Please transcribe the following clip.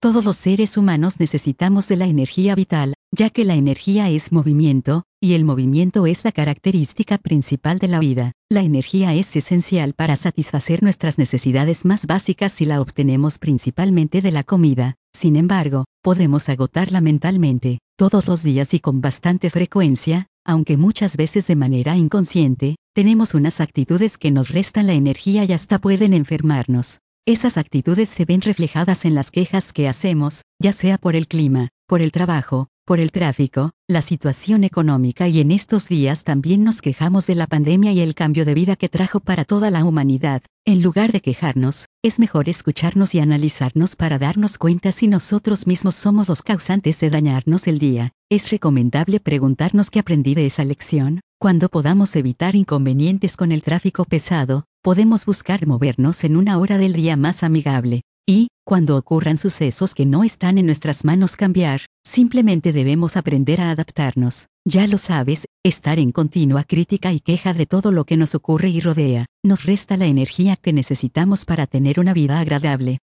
Todos los seres humanos necesitamos de la energía vital, ya que la energía es movimiento, y el movimiento es la característica principal de la vida. La energía es esencial para satisfacer nuestras necesidades más básicas y la obtenemos principalmente de la comida. Sin embargo, podemos agotarla mentalmente, todos los días y con bastante frecuencia, aunque muchas veces de manera inconsciente. Tenemos unas actitudes que nos restan la energía y hasta pueden enfermarnos. Esas actitudes se ven reflejadas en las quejas que hacemos, ya sea por el clima, por el trabajo, por el tráfico, la situación económica, y en estos días también nos quejamos de la pandemia y el cambio de vida que trajo para toda la humanidad. En lugar de quejarnos, es mejor escucharnos y analizarnos para darnos cuenta si nosotros mismos somos los causantes de dañarnos el día. Es recomendable preguntarnos qué aprendí de esa lección. Cuando podamos evitar inconvenientes con el tráfico pesado, podemos buscar movernos en una hora del día más amigable. Y, cuando ocurran sucesos que no están en nuestras manos cambiar, simplemente debemos aprender a adaptarnos. Ya lo sabes, estar en continua crítica y queja de todo lo que nos ocurre y rodea, nos resta la energía que necesitamos para tener una vida agradable.